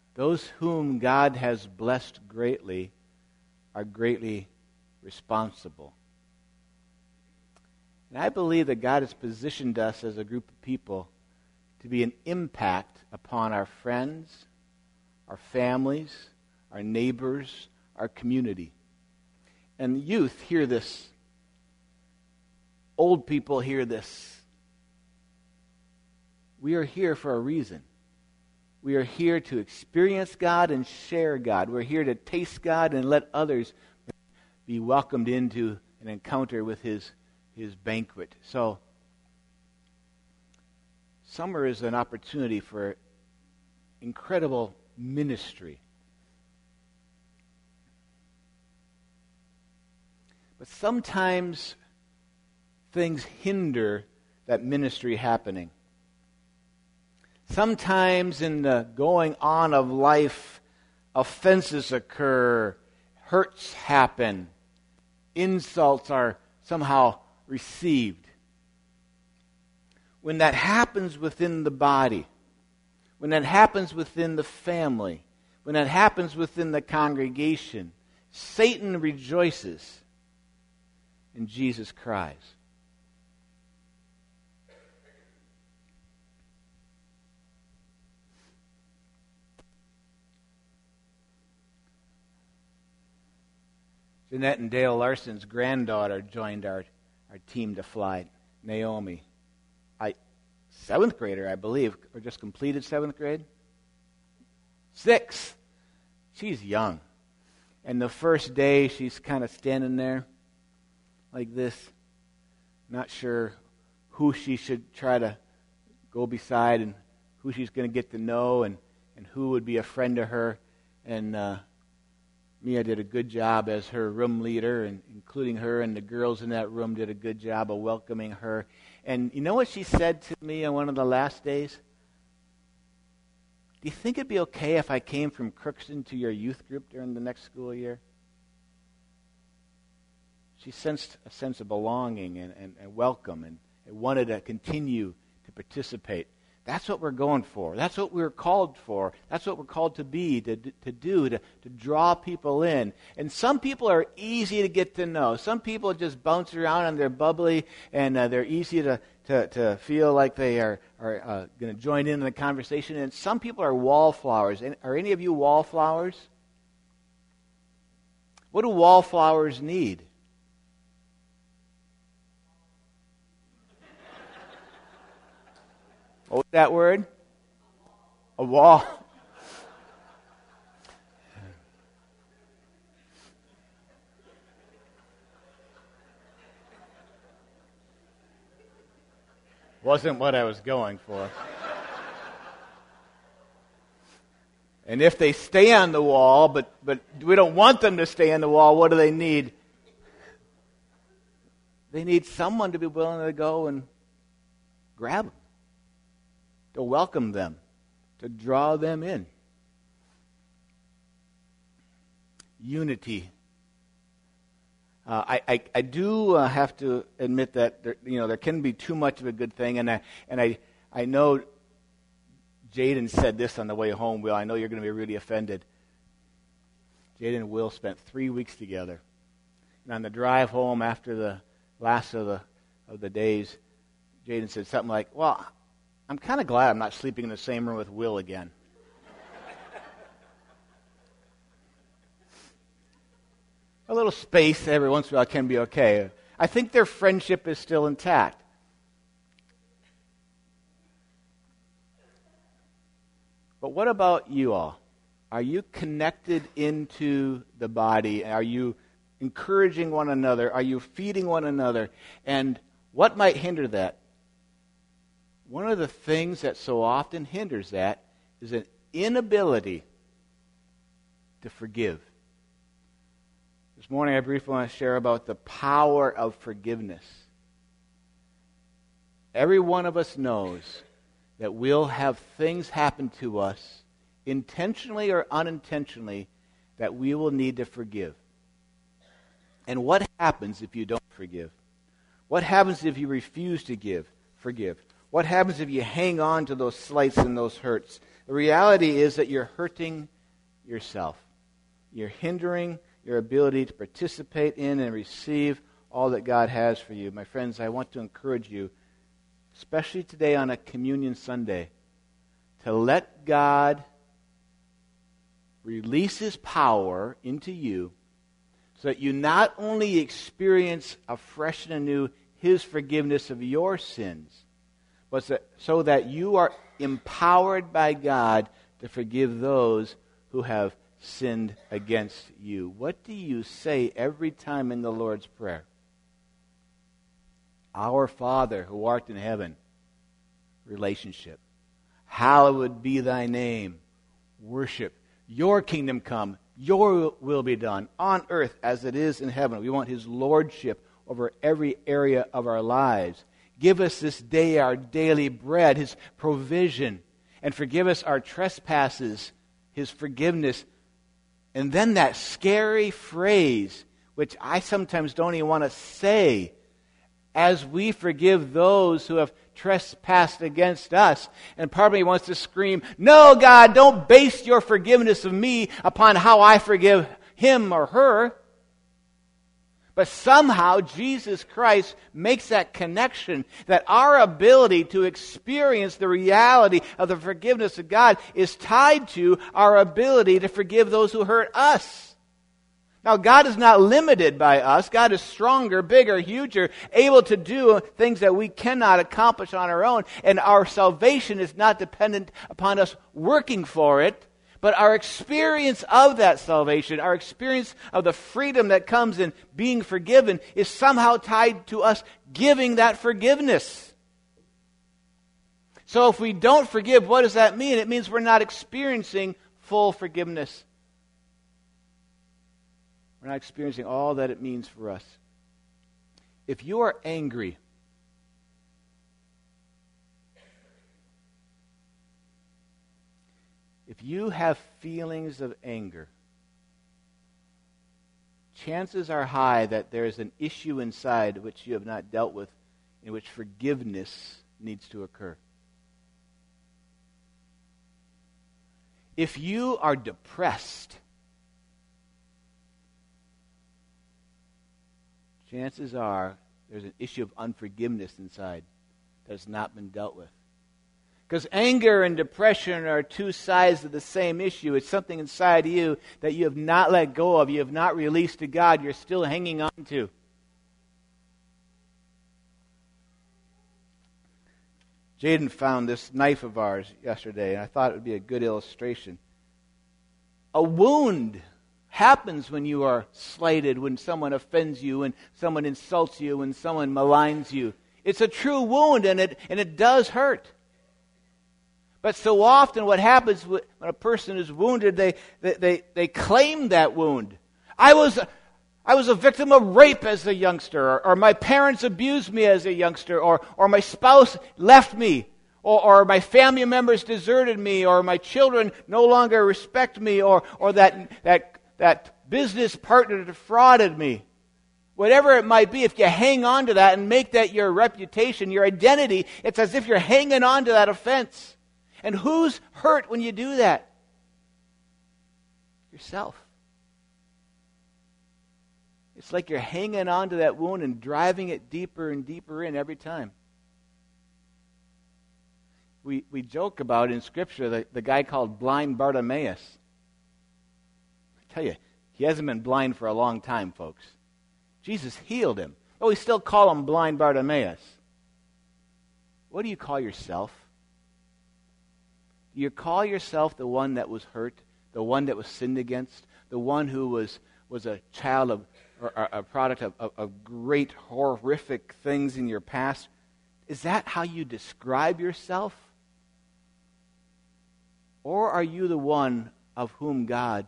Those whom God has blessed greatly are greatly responsible. And I believe that God has positioned us as a group of people to be an impact upon our friends, our families, our neighbors, our community. And youth hear this. Old people hear this. We are here for a reason. We are here to experience God and share God. We're here to taste God and let others be welcomed into an encounter with His banquet. So, summer is an opportunity for incredible ministry. But sometimes things hinder that ministry happening. Sometimes in the going on of life, offenses occur, hurts happen, insults are somehow received. When that happens within the body, when that happens within the family, when that happens within the congregation, Satan rejoices and Jesus cries. Jeanette and Dale Larson's granddaughter joined our team to fly, Naomi. Seventh grader, I believe, or just completed seventh grade? 6th. She's young. And the first day, she's kind of standing there like this, not sure who she should try to go beside and who she's going to get to know and who would be a friend to her. And Mia did a good job as her room leader, and including her and the girls in that room did a good job of welcoming her. And you know what she said to me on one of the last days? Do you think it'd be okay if I came from Crookston to your youth group during the next school year? She sensed a sense of belonging and welcome and wanted to continue to participate. That's what we're going for. That's what we're called for. That's what we're called to be, to draw people in. And some people are easy to get to know. Some people just bounce around and they're bubbly and they're easy to feel like they are going to join in the conversation. And some people are wallflowers. Are any of you wallflowers? What do wallflowers need? What was that word? A wall. Wasn't what I was going for. And if they stay on the wall, but we don't want them to stay on the wall, what do they need? They need someone to be willing to go and grab them, to welcome them, to draw them in. Unity. I do have to admit that there can be too much of a good thing, and I know Jaden said this on the way home. Will, I know you're going to be really offended. Jaden and Will spent 3 weeks together, and on the drive home after the last of the days, Jaden said something like, "Well, I'm kind of glad I'm not sleeping in the same room with Will again." A little space every once in a while can be okay. I think their friendship is still intact. But what about you all? Are you connected into the body? Are you encouraging one another? Are you feeding one another? And what might hinder that? One of the things that so often hinders that is an inability to forgive. This morning I briefly want to share about the power of forgiveness. Every one of us knows that we'll have things happen to us, intentionally or unintentionally, that we will need to forgive. And what happens if you don't forgive? What happens if you refuse to forgive? What happens if you hang on to those slights and those hurts, The reality is that you're hurting yourself. You're hindering your ability to participate in and receive all that God has for you. My friends, I want to encourage you, especially today on a Communion Sunday, to let God release His power into you so that you not only experience afresh and anew His forgiveness of your sins, but so that you are empowered by God to forgive those who have sinned against you. What do you say every time in the Lord's Prayer? Our Father who art in heaven. Relationship. Hallowed be thy name. Worship. Your kingdom come. Your will be done on earth as it is in heaven. We want His lordship over every area of our lives. Give us this day our daily bread, His provision, and forgive us our trespasses, His forgiveness. And then that scary phrase, which I sometimes don't even want to say, as we forgive those who have trespassed against us. And part of me wants to scream, no, God, don't base your forgiveness of me upon how I forgive him or her. But somehow Jesus Christ makes that connection that our ability to experience the reality of the forgiveness of God is tied to our ability to forgive those who hurt us. Now, God is not limited by us. God is stronger, bigger, huger, able to do things that we cannot accomplish on our own. And our salvation is not dependent upon us working for it, but our experience of that salvation, our experience of the freedom that comes in being forgiven is somehow tied to us giving that forgiveness. So if we don't forgive, what does that mean? It means we're not experiencing full forgiveness. We're not experiencing all that it means for us. If you are angry, if you have feelings of anger, chances are high that there is an issue inside which you have not dealt with, in which forgiveness needs to occur. If you are depressed, chances are there's an issue of unforgiveness inside that has not been dealt with. Because anger and depression are two sides of the same issue. It's something inside you that you have not let go of, you have not released to God, you're still hanging on to. Jaden found this knife of ours yesterday, and I thought it would be a good illustration. A wound happens when you are slighted, when someone offends you, when someone insults you, when someone maligns you. It's a true wound, and it does hurt. But so often what happens when a person is wounded, they claim that wound. I was a victim of rape as a youngster, or my parents abused me as a youngster, or my spouse left me, or my family members deserted me, or my children no longer respect me, or that business partner defrauded me. Whatever it might be, if you hang on to that and make that your reputation, your identity, it's as if you're hanging on to that offense. And who's hurt when you do that? Yourself. It's like you're hanging on to that wound and driving it deeper and deeper in every time. We joke about in Scripture the guy called blind Bartimaeus. I tell you, he hasn't been blind for a long time, folks. Jesus healed him. Oh, we still call him blind Bartimaeus. What do you call yourself? Do you call yourself the one that was hurt, the one that was sinned against, the one who was a child of, or a product of great horrific things in your past? Is that how you describe yourself? Or are you the one of whom God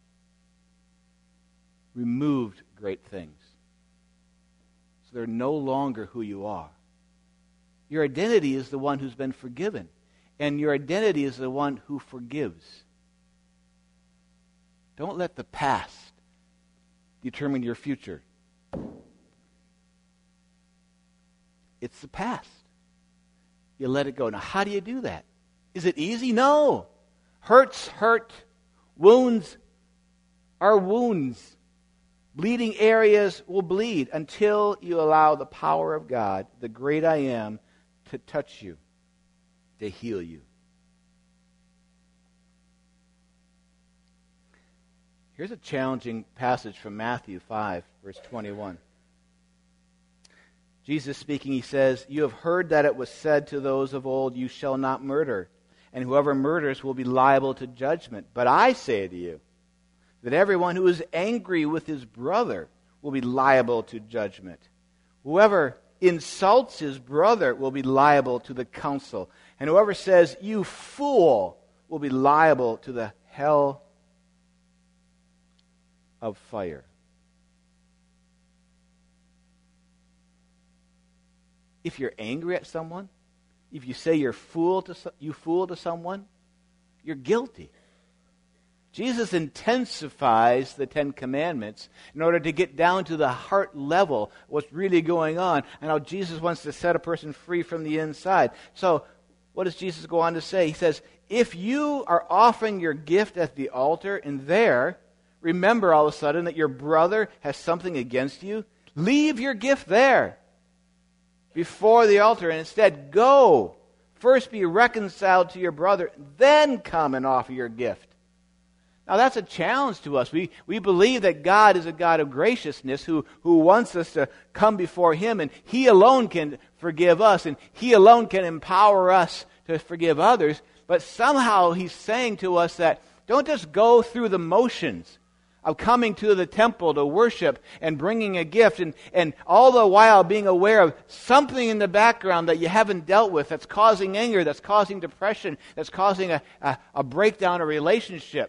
removed great things? So they're no longer who you are. Your identity is the one who's been forgiven. And your identity is the one who forgives. Don't let the past determine your future. It's the past. You let it go. Now, how do you do that? Is it easy? No. Hurts hurt. Wounds are wounds. Bleeding areas will bleed until you allow the power of God, the great I am, to touch you, to heal you. Here's a challenging passage from Matthew 5, verse 21. Jesus speaking, he says, "You have heard that it was said to those of old, 'You shall not murder,' and whoever murders will be liable to judgment. But I say to you that everyone who is angry with his brother will be liable to judgment. Whoever insults his brother will be liable to the council. And whoever says, 'You fool,' will be liable to the hell of fire." If you're angry at someone, if you say you fool to someone, you're guilty. Jesus intensifies the Ten Commandments in order to get down to the heart level, what's really going on, and how Jesus wants to set a person free from the inside. So, what does Jesus go on to say? He says, if you are offering your gift at the altar, and there, remember all of a sudden that your brother has something against you, leave your gift there before the altar, and instead go. First be reconciled to your brother, then come and offer your gift. Now that's a challenge to us. We believe that God is a God of graciousness who wants us to come before Him, and He alone can forgive us, and He alone can empower us to forgive others. But somehow He's saying to us that don't just go through the motions of coming to the temple to worship and bringing a gift, and all the while being aware of something in the background that you haven't dealt with that's causing anger, that's causing depression, that's causing a breakdown of relationship.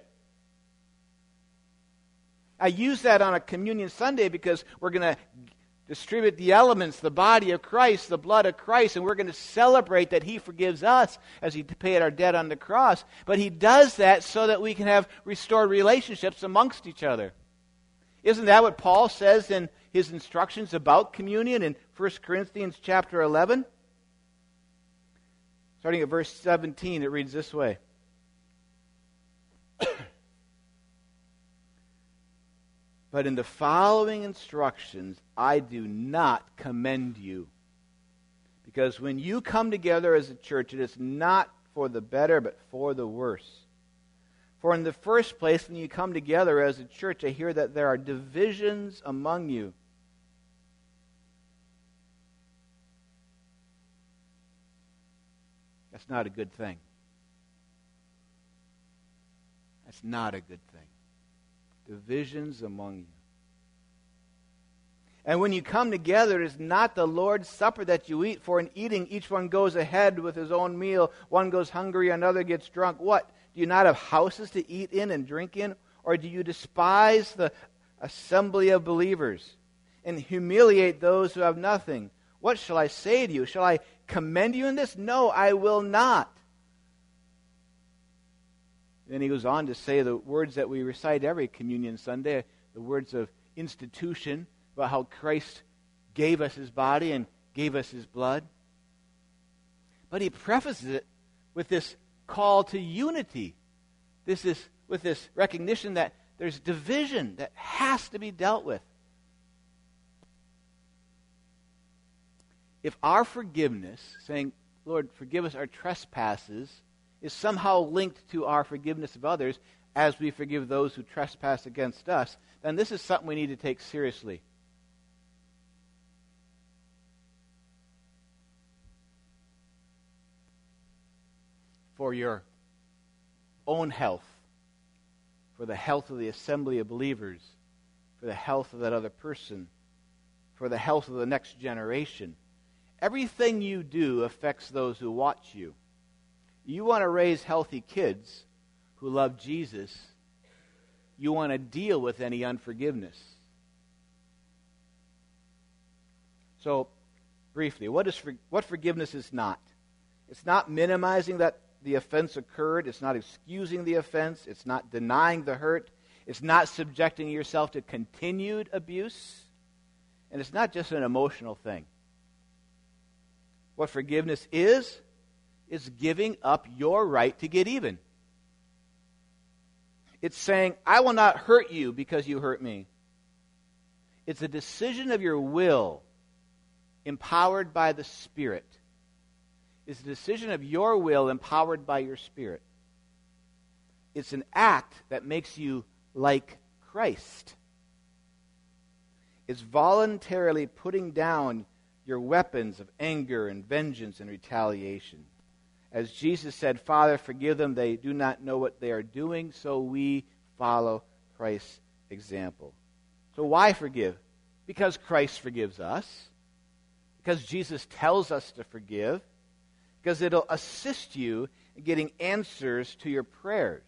I use that on a Communion Sunday because we're going to distribute the elements, the body of Christ, the blood of Christ, and we're going to celebrate that He forgives us as He paid our debt on the cross. But He does that so that we can have restored relationships amongst each other. Isn't that what Paul says in his instructions about communion in 1 Corinthians chapter 11? Starting at verse 17, it reads this way. But in the following instructions, I do not commend you. Because when you come together as a church, it is not for the better, but for the worse. For in the first place, when you come together as a church, I hear that there are divisions among you. That's not a good thing. That's not a good thing. Divisions among you. And when you come together, it is not the Lord's Supper that you eat, for in eating each one goes ahead with his own meal. One goes hungry, another gets drunk. What? Do you not have houses to eat in and drink in? Or do you despise the assembly of believers and humiliate those who have nothing? What shall I say to you? Shall I commend you in this? No, I will not. Then he goes on to say the words that we recite every Communion Sunday, the words of institution, about how Christ gave us His body and gave us His blood. But he prefaces it with this call to unity. With this recognition that there's division that has to be dealt with. If our forgiveness, saying, Lord, forgive us our trespasses, is somehow linked to our forgiveness of others as we forgive those who trespass against us, then this is something we need to take seriously. For your own health, for the health of the assembly of believers, for the health of that other person, for the health of the next generation. Everything you do affects those who watch you. You want to raise healthy kids who love Jesus. You want to deal with any unforgiveness. So, briefly, what forgiveness is not? It's not minimizing that the offense occurred. It's not excusing the offense. It's not denying the hurt. It's not subjecting yourself to continued abuse. And it's not just an emotional thing. What forgiveness is giving up your right to get even. It's saying, I will not hurt you because you hurt me. It's a decision of your will empowered by the Spirit. It's a decision of your will empowered by your Spirit. It's an act that makes you like Christ. It's voluntarily putting down your weapons of anger and vengeance and retaliation. As Jesus said, Father, forgive them, they do not know what they are doing, so we follow Christ's example. So why forgive? Because Christ forgives us. Because Jesus tells us to forgive. Because it'll assist you in getting answers to your prayers.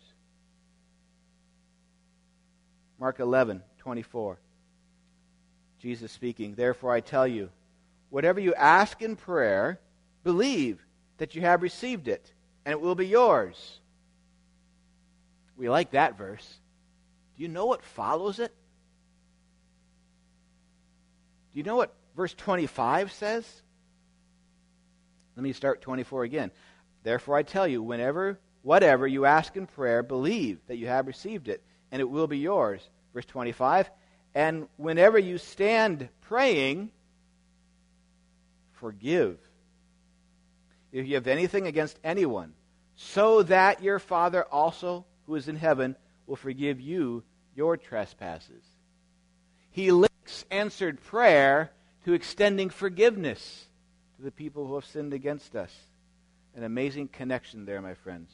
Mark 11:24. Jesus speaking, therefore I tell you, whatever you ask in prayer, believe that you have received it, and it will be yours. We like that verse. Do you know what follows it? Do you know what verse 25 says? Let me start 24 again. Therefore I tell you, whatever you ask in prayer, believe that you have received it, and it will be yours. Verse 25, and whenever you stand praying, forgive if you have anything against anyone, so that your Father also, who is in heaven, will forgive you your trespasses. He links answered prayer to extending forgiveness to the people who have sinned against us. An amazing connection there, my friends.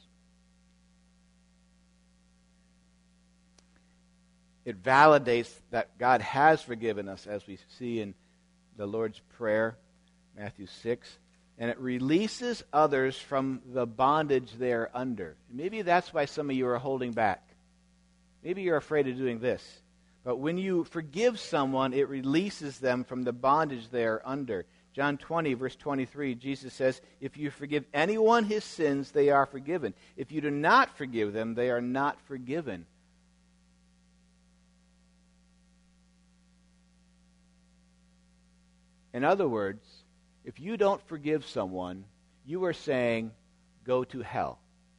It validates that God has forgiven us, as we see in the Lord's Prayer, Matthew 6. And it releases others from the bondage they are under. Maybe that's why some of you are holding back. Maybe you're afraid of doing this. But when you forgive someone, it releases them from the bondage they are under. John 20, verse 23, Jesus says, if you forgive anyone his sins, they are forgiven. If you do not forgive them, they are not forgiven. In other words, if you don't forgive someone, you are saying, go to hell.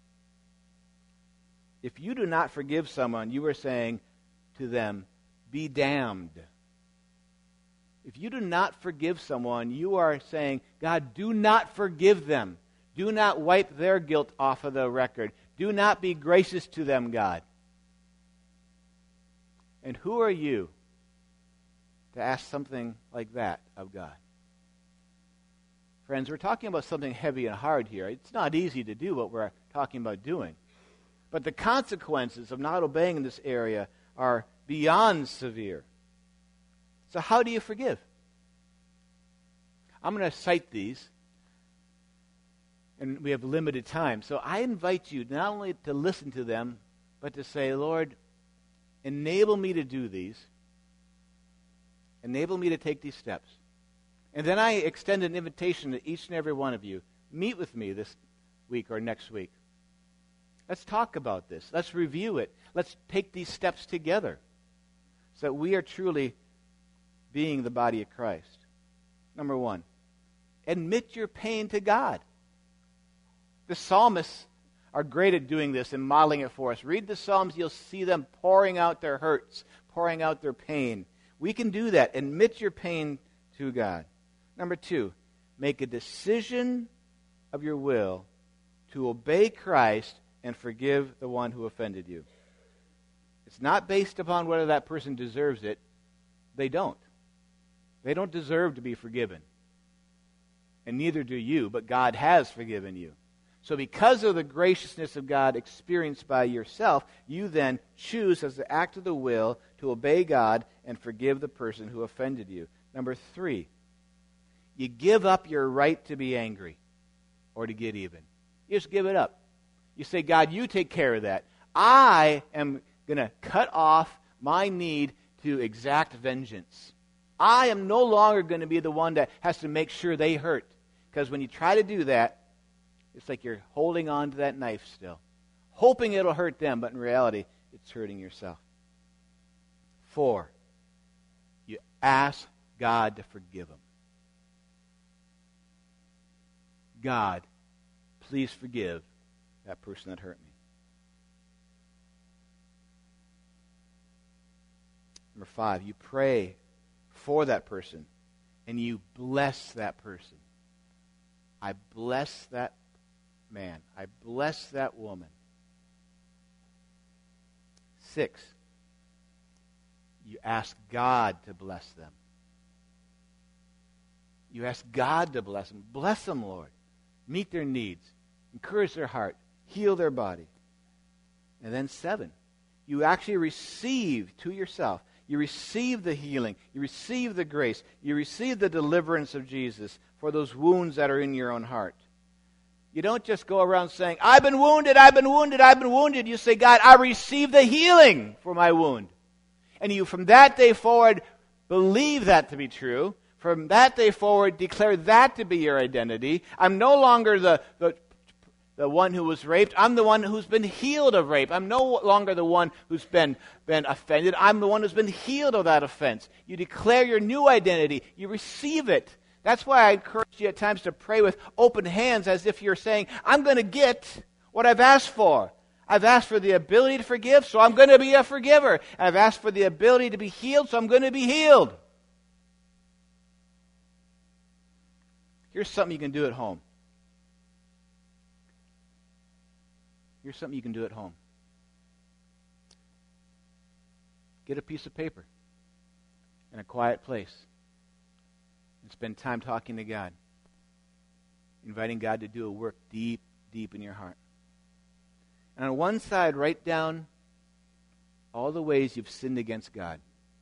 If you do not forgive someone, you are saying to them, be damned. If you do not forgive someone, you are saying, God, do not forgive them. Do not wipe their guilt off of the record. Do not be gracious to them, God. And who are you to ask something like that of God? Friends, we're talking about something heavy and hard here. It's not easy to do what we're talking about doing. But the consequences of not obeying in this area are beyond severe. So how do you forgive? I'm going to cite these, and we have limited time. So I invite you not only to listen to them, but to say, Lord, enable me to do these. Enable me to take these steps. And then I extend an invitation to each and every one of you. Meet with me this week or next week. Let's talk about this. Let's review it. Let's take these steps together so that we are truly being the body of Christ. Number one, admit your pain to God. The psalmists are great at doing this and modeling it for us. Read the Psalms, you'll see them pouring out their hurts, pouring out their pain. We can do that. Admit your pain to God. Number two, make a decision of your will to obey Christ and forgive the one who offended you. It's not based upon whether that person deserves it. They don't. They don't deserve to be forgiven. And neither do you, but God has forgiven you. So because of the graciousness of God experienced by yourself, you then choose as the act of the will to obey God and forgive the person who offended you. Number three, you give up your right to be angry or to get even. You just give it up. You say, God, you take care of that. I am going to cut off my need to exact vengeance. I am no longer going to be the one that has to make sure they hurt. Because when you try to do that, it's like you're holding on to that knife still, hoping it'll hurt them, but in reality, it's hurting yourself. 4, you ask God to forgive them. God, please forgive that person that hurt me. Number 5, you pray for that person and you bless that person. I bless that man. I bless that woman. 6, you ask God to bless them. You ask God to bless them. Bless them, Lord. Meet their needs. Encourage their heart. Heal their body. And then 7, you actually receive to yourself. You receive the healing. You receive the grace. You receive the deliverance of Jesus for those wounds that are in your own heart. You don't just go around saying, I've been wounded, I've been wounded, I've been wounded. You say, God, I receive the healing for my wound. And you, from that day forward, believe that to be true. From that day forward, declare that to be your identity. I'm no longer the one who was raped. I'm the one who's been healed of rape. I'm no longer the one who's been offended. I'm the one who's been healed of that offense. You declare your new identity. You receive it. That's why I encourage you at times to pray with open hands as if you're saying, I'm going to get what I've asked for. I've asked for the ability to forgive, so I'm going to be a forgiver. I've asked for the ability to be healed, so I'm going to be healed. Here's something you can do at home. Here's something you can do at home. Get a piece of paper in a quiet place and spend time talking to God, inviting God to do a work deep, deep in your heart. And on one side, write down all the ways you've sinned against God.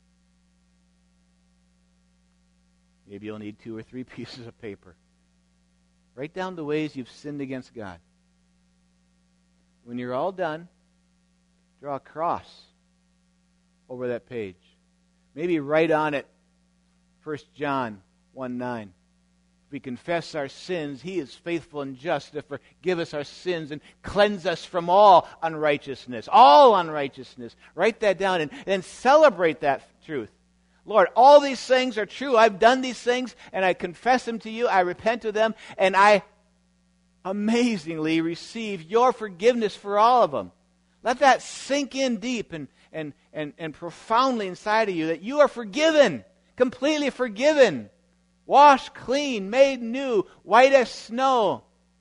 Maybe you'll need 2 or 3 pieces of paper. Write down the ways you've sinned against God. When you're all done, draw a cross over that page. Maybe write on it 1 John 1:9. If we confess our sins, He is faithful and just to forgive us our sins and cleanse us from all unrighteousness. All unrighteousness. Write that down and then celebrate that truth. Lord, all these things are true. I've done these things and I confess them to you. I repent of them and I amazingly receive your forgiveness for all of them. Let that sink in deep and profoundly inside of you that you are forgiven, completely forgiven, washed clean, made new, white as snow.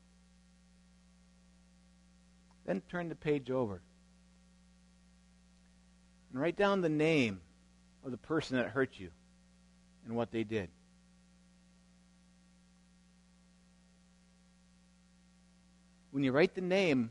Then turn the page over and write down the name of the person that hurt you and what they did. When you write the name,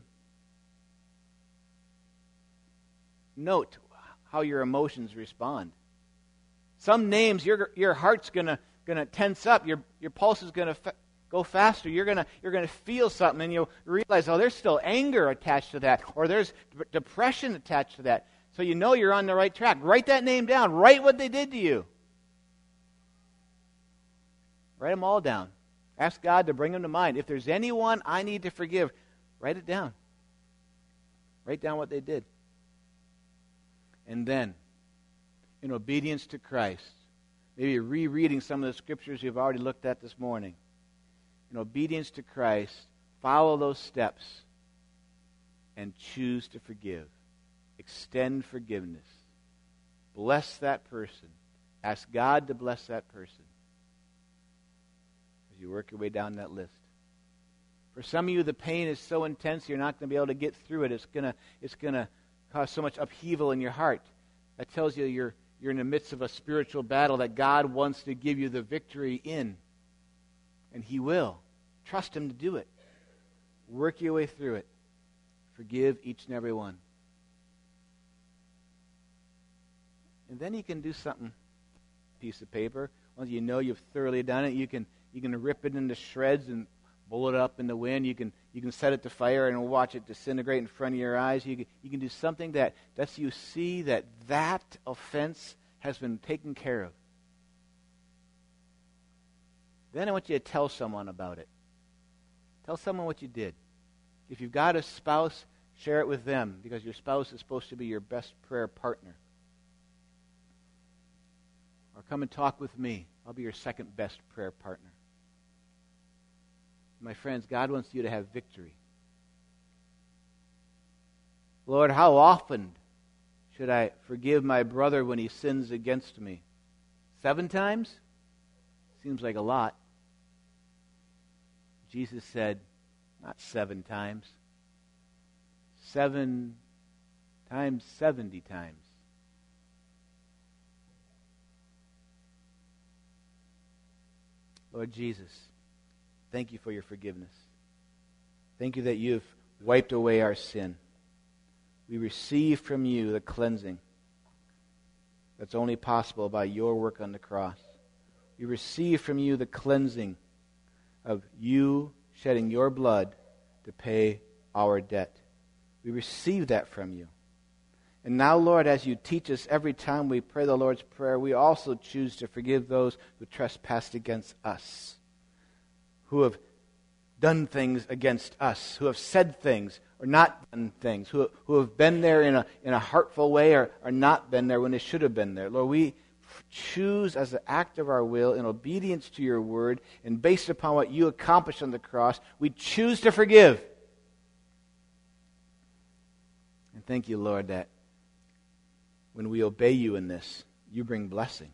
note how your emotions respond. Some names, your heart's gonna tense up. Your pulse is gonna go faster. You're gonna feel something, and you'll realize, oh, there's still anger attached to that, or there's depression attached to that. So you know you're on the right track. Write that name down. Write what they did to you. Write them all down. Ask God to bring them to mind. If there's anyone I need to forgive, write it down. Write down what they did. And then, in obedience to Christ, maybe rereading some of the scriptures you've already looked at this morning, in obedience to Christ, follow those steps and choose to forgive. Extend forgiveness. Bless that person. Ask God to bless that person as you work your way down that list. For some of you, the pain is so intense you're not going to be able to get through it. It's going to cause so much upheaval in your heart. That tells you you're in the midst of a spiritual battle that God wants to give you the victory in. And He will. Trust Him to do it. Work your way through it. Forgive each and every one. And then you can do something, piece of paper. Once you know you've thoroughly done it, you can rip it into shreds and blow it up in the wind. You can set it to fire and watch it disintegrate in front of your eyes. You can do something that lets you see that offense has been taken care of. Then I want you to tell someone about it. Tell someone what you did. If you've got a spouse, share it with them, because your spouse is supposed to be your best prayer partner. Or come and talk with me. I'll be your second best prayer partner. My friends, God wants you to have victory. Lord, how often should I forgive my brother when he sins against me? 7 times? Seems like a lot. Jesus said, not 7 times. 7 times 70 times. Lord Jesus, thank you for your forgiveness. Thank you that you have wiped away our sin. We receive from you the cleansing that's only possible by your work on the cross. We receive from you the cleansing of you shedding your blood to pay our debt. We receive that from you. And now, Lord, as you teach us every time we pray the Lord's Prayer, we also choose to forgive those who trespassed against us, who have done things against us, who have said things or not done things, who have been there in a heartful way or not been there when they should have been there. Lord, we choose as an act of our will in obedience to your word and based upon what you accomplished on the cross, we choose to forgive. And thank you, Lord, that when we obey you in this, you bring blessing.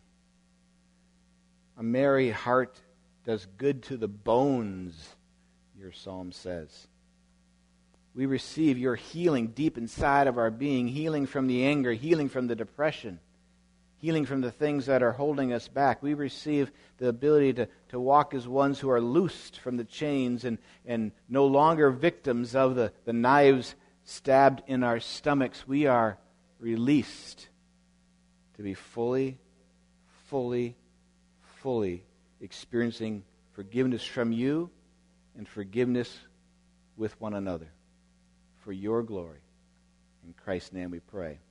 A merry heart does good to the bones, your psalm says. We receive your healing deep inside of our being, healing from the anger, healing from the depression, healing from the things that are holding us back. We receive the ability to walk as ones who are loosed from the chains and no longer victims of the knives stabbed in our stomachs. We are released to be fully experiencing forgiveness from you and forgiveness with one another. For your glory. In Christ's name we pray.